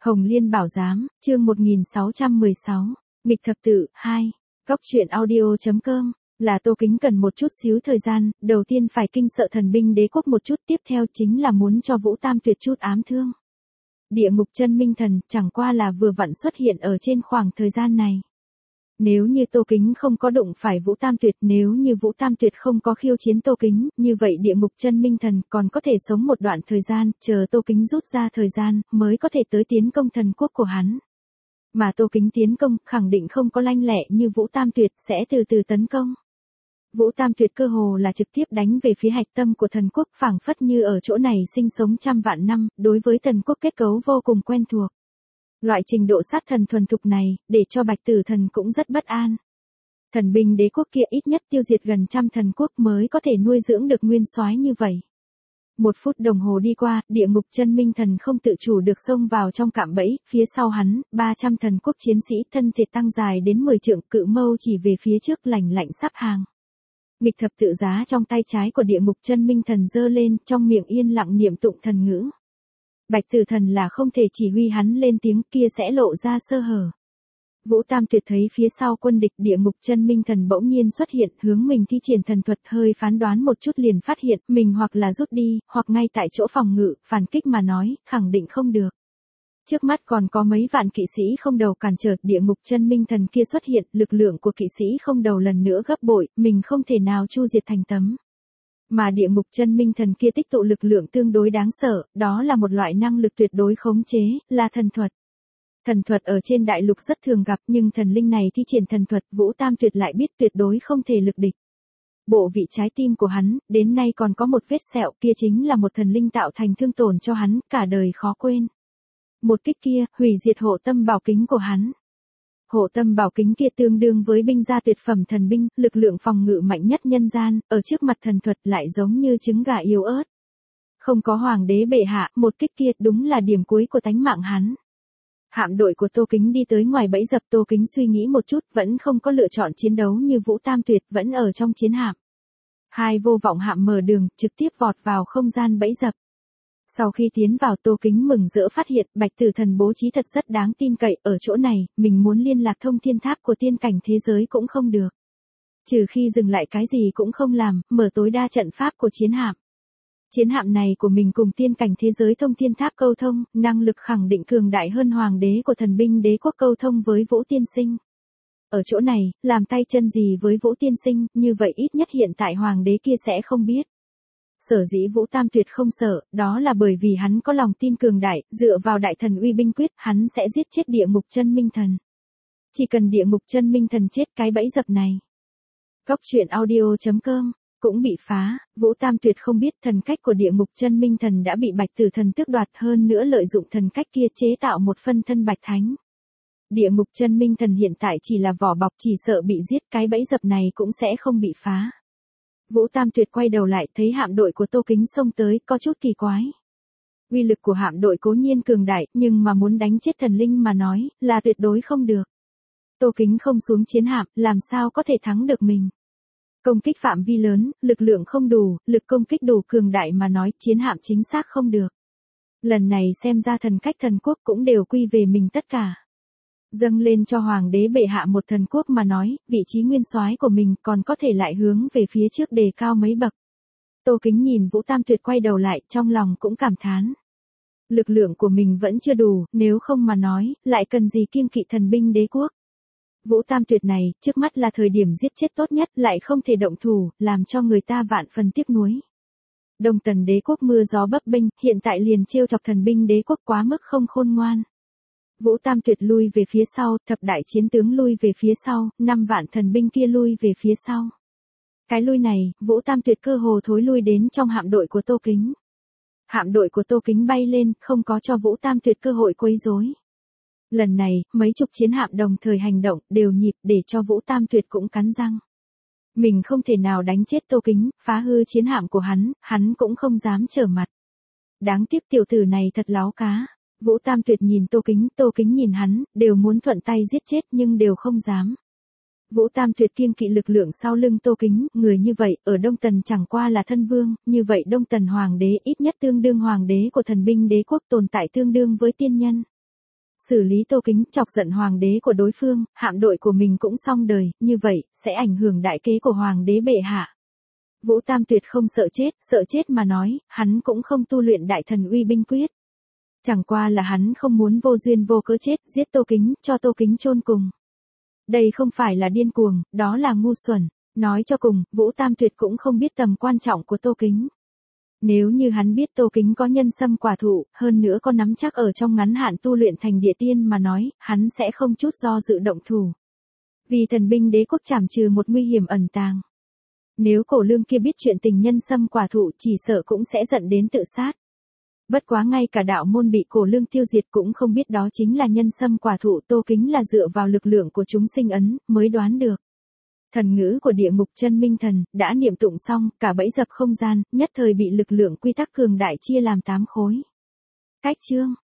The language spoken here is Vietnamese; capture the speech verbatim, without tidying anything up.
Hồng Liên Bảo Giám, chương một nghìn sáu trăm mười sáu, nghịch thập tự, hai. Góc truyện audio.com, là Tô Kính cần một chút xíu thời gian, đầu tiên phải kinh sợ thần binh đế quốc một chút, tiếp theo chính là muốn cho Vũ Tam Tuyệt chút ám thương. Địa ngục chân minh thần chẳng qua là vừa vặn xuất hiện ở trên khoảng thời gian này. Nếu như Tô Kính không có đụng phải Vũ Tam Tuyệt, nếu như Vũ Tam Tuyệt không có khiêu chiến Tô Kính, như vậy địa ngục chân minh thần còn có thể sống một đoạn thời gian, chờ Tô Kính rút ra thời gian, mới có thể tới tiến công thần quốc của hắn. Mà Tô Kính tiến công, khẳng định không có lanh lẹ như Vũ Tam Tuyệt, sẽ từ từ tấn công. Vũ Tam Tuyệt cơ hồ là trực tiếp đánh về phía hạch tâm của thần quốc, phảng phất như ở chỗ này sinh sống trăm vạn năm, đối với thần quốc kết cấu vô cùng quen thuộc. Loại trình độ sát thần thuần thục này, để cho Bạch Tử Thần cũng rất bất an. Thần binh đế quốc kia ít nhất tiêu diệt gần trăm thần quốc mới có thể nuôi dưỡng được nguyên soái như vậy. Một phút đồng hồ đi qua, địa ngục chân minh thần không tự chủ được xông vào trong cạm bẫy, phía sau hắn, ba trăm thần quốc chiến sĩ thân thể tăng dài đến mười trượng, cự mâu chỉ về phía trước lạnh lạnh sắp hàng. Nghịch thập tự giá trong tay trái của địa ngục chân minh thần giơ lên, trong miệng yên lặng niệm tụng thần ngữ. Bạch Tử Thần là không thể chỉ huy hắn lên tiếng, kia sẽ lộ ra sơ hở. Vũ Tam Tuyệt thấy phía sau quân địch, địa ngục chân minh thần bỗng nhiên xuất hiện, hướng mình thi triển thần thuật, hơi phán đoán một chút liền phát hiện mình hoặc là rút đi, hoặc ngay tại chỗ phòng ngự, phản kích mà nói, khẳng định không được. Trước mắt còn có mấy vạn kỵ sĩ không đầu cản trở, địa ngục chân minh thần kia xuất hiện, lực lượng của kỵ sĩ không đầu lần nữa gấp bội, mình không thể nào chu diệt thành tấm. Mà địa ngục chân minh thần kia tích tụ lực lượng tương đối đáng sợ, đó là một loại năng lực tuyệt đối khống chế, là thần thuật. Thần thuật ở trên đại lục rất thường gặp, nhưng thần linh này thi triển thần thuật, Vũ Tam Tuyệt lại biết tuyệt đối không thể lực địch. Bộ vị trái tim của hắn, đến nay còn có một vết sẹo, kia chính là một thần linh tạo thành thương tổn cho hắn, cả đời khó quên. Một kích kia, hủy diệt hộ tâm bảo kính của hắn. Hộ tâm bảo kính kia tương đương với binh gia tuyệt phẩm thần binh, lực lượng phòng ngự mạnh nhất nhân gian, ở trước mặt thần thuật lại giống như trứng gà yếu ớt. Không có hoàng đế bệ hạ, một kích kia đúng là điểm cuối của tánh mạng hắn. Hạm đội của Tô Kính đi tới ngoài bẫy dập, Tô Kính suy nghĩ một chút, vẫn không có lựa chọn chiến đấu như Vũ Tam Tuyệt, vẫn ở trong chiến hạm. Hai vô vọng hạm mở đường, trực tiếp vọt vào không gian bẫy dập. Sau khi tiến vào, Tô Kính mừng rỡ phát hiện, Bạch Tử Thần bố trí thật rất đáng tin cậy, ở chỗ này, mình muốn liên lạc thông thiên tháp của tiên cảnh thế giới cũng không được. Trừ khi dừng lại cái gì cũng không làm, mở tối đa trận pháp của chiến hạm. Chiến hạm này của mình cùng tiên cảnh thế giới thông thiên tháp câu thông, năng lực khẳng định cường đại hơn hoàng đế của thần binh đế quốc câu thông với Vũ Tiên Sinh. Ở chỗ này, làm tay chân gì với Vũ Tiên Sinh, như vậy ít nhất hiện tại hoàng đế kia sẽ không biết. Sở dĩ Vũ Tam Tuyệt không sợ, đó là bởi vì hắn có lòng tin cường đại, dựa vào đại thần uy binh quyết, hắn sẽ giết chết địa ngục chân minh thần. Chỉ cần địa ngục chân minh thần chết cái bẫy dập này. Góc truyện audio.com cũng bị phá, Vũ Tam Tuyệt không biết thần cách của địa ngục chân minh thần đã bị Bạch Tử Thần tước đoạt, hơn nữa lợi dụng thần cách kia chế tạo một phân thân bạch thánh. Địa ngục chân minh thần hiện tại chỉ là vỏ bọc, chỉ sợ bị giết, cái bẫy dập này cũng sẽ không bị phá. Vũ Tam Tuyệt quay đầu lại, thấy hạm đội của Tô Kính xông tới, có chút kỳ quái. Uy lực của hạm đội cố nhiên cường đại, nhưng mà muốn đánh chết thần linh mà nói, là tuyệt đối không được. Tô Kính không xuống chiến hạm, làm sao có thể thắng được mình. Công kích phạm vi lớn, lực lượng không đủ, lực công kích đủ cường đại mà nói, chiến hạm chính xác không được. Lần này xem ra thần cách thần quốc cũng đều quy về mình tất cả. Dâng lên cho hoàng đế bệ hạ một thần quốc mà nói, vị trí nguyên soái của mình còn có thể lại hướng về phía trước đề cao mấy bậc. Tô Kính nhìn Vũ Tam Tuyệt quay đầu lại, trong lòng cũng cảm thán. Lực lượng của mình vẫn chưa đủ, nếu không mà nói, lại cần gì kiêng kỵ thần binh đế quốc. Vũ Tam Tuyệt này, trước mắt là thời điểm giết chết tốt nhất, lại không thể động thủ, làm cho người ta vạn phần tiếc nuối. Đông Tần đế quốc mưa gió bấp bênh, hiện tại liền trêu chọc thần binh đế quốc quá mức không khôn ngoan. Vũ Tam Tuyệt lui về phía sau, thập đại chiến tướng lui về phía sau, năm vạn thần binh kia lui về phía sau. Cái lui này, Vũ Tam Tuyệt cơ hồ thối lui đến trong hạm đội của Tô Kính. Hạm đội của Tô Kính bay lên, không có cho Vũ Tam Tuyệt cơ hội quấy rối. Lần này, mấy chục chiến hạm đồng thời hành động, đều nhịp để cho Vũ Tam Tuyệt cũng cắn răng. Mình không thể nào đánh chết Tô Kính, phá hư chiến hạm của hắn, hắn cũng không dám trở mặt. Đáng tiếc tiểu tử này thật láo cá. Vũ Tam Tuyệt nhìn Tô Kính, Tô Kính nhìn hắn, đều muốn thuận tay giết chết nhưng đều không dám. Vũ Tam Tuyệt kiêng kỵ lực lượng sau lưng Tô Kính, người như vậy, ở Đông Tần chẳng qua là thân vương, như vậy Đông Tần hoàng đế ít nhất tương đương hoàng đế của thần binh đế quốc, tồn tại tương đương với tiên nhân. Xử lý Tô Kính, chọc giận hoàng đế của đối phương, hạm đội của mình cũng xong đời, như vậy, sẽ ảnh hưởng đại kế của hoàng đế bệ hạ. Vũ Tam Tuyệt không sợ chết, sợ chết mà nói, hắn cũng không tu luyện đại thần uy binh quyết. Chẳng qua là hắn không muốn vô duyên vô cớ chết, giết Tô Kính, cho Tô Kính chôn cùng. Đây không phải là điên cuồng, đó là ngu xuẩn. Nói cho cùng, Vũ Tam Tuyệt cũng không biết tầm quan trọng của Tô Kính. Nếu như hắn biết Tô Kính có nhân sâm quả thụ, hơn nữa có nắm chắc ở trong ngắn hạn tu luyện thành địa tiên mà nói, hắn sẽ không chút do dự động thủ. Vì thần binh đế quốc trảm trừ một nguy hiểm ẩn tàng. Nếu Cổ Lương kia biết chuyện tình nhân sâm quả thụ chỉ sợ cũng sẽ giận đến tự sát. Bất quá ngay cả đạo môn bị Cổ Lương tiêu diệt cũng không biết đó chính là nhân sâm quả thụ, Tô Kính là dựa vào lực lượng của chúng sinh ấn, mới đoán được. Thần ngữ của địa ngục chân minh thần, đã niệm tụng xong, cả bẫy dập không gian, nhất thời bị lực lượng quy tắc cường đại chia làm tám khối. Cách chương